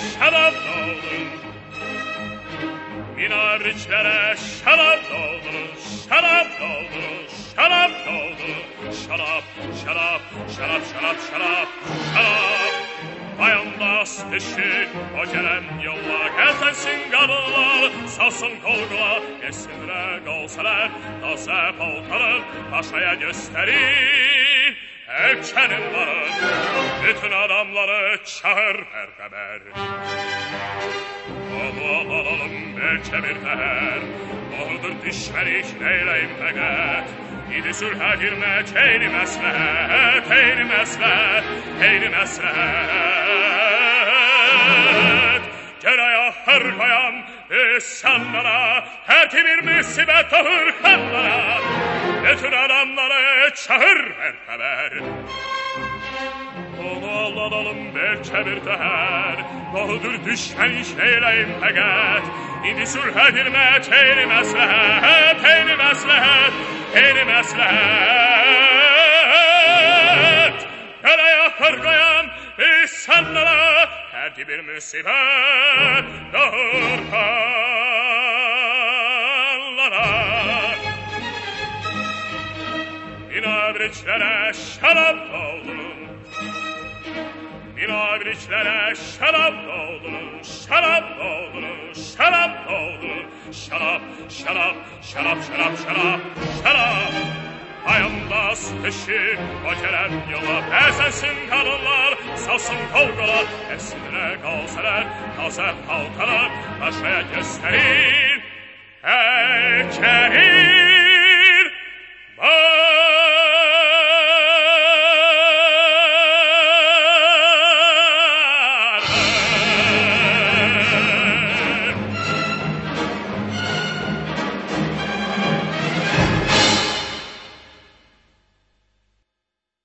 şarap doldurun. Minaretlere şarap doldurun, şarap doldurun, şarap doldurun. Şarap, şarap, şarap, şarap, şarap, şarap. Bayandas dışı o gelen yolla gelsensin kadınlar, salsın kolgular, yesinler kolsalar, taze paltarın paşaya gösterir. Elçenin varın, bütün adamları çağır ver haber. Onu alalım belki bir teher, onudur düşmelik neyleyim peget. İdi sülhe girmek eyni meslehet, eyni meslehet, eyni meslehet. Ceraya her koyan isyanlara, her ki bir musibet ahır kanlara. Bütün adamları çağır ver haber. Onu alalım belki bir teher, onudur düşmelik neyleyim peget. İdi sülhe girmek eyni meslehet, eyni meslehet, eyni meslehet. Yaraya kargayan insanlara her bir musibet doğur kanlara. Minaretlere şarap doldurun, minaretlere şarap doldurun, şarap doldurun, şarap doldurun. Şarap, şarap, şarap, şarap, şarap, şarap. Ayağımda sıkışık o gelen yola bezensin kadınlar, salsın kavgalar, esmine kalsalar, taze paltalar, taşaya gösterir. Erkeğin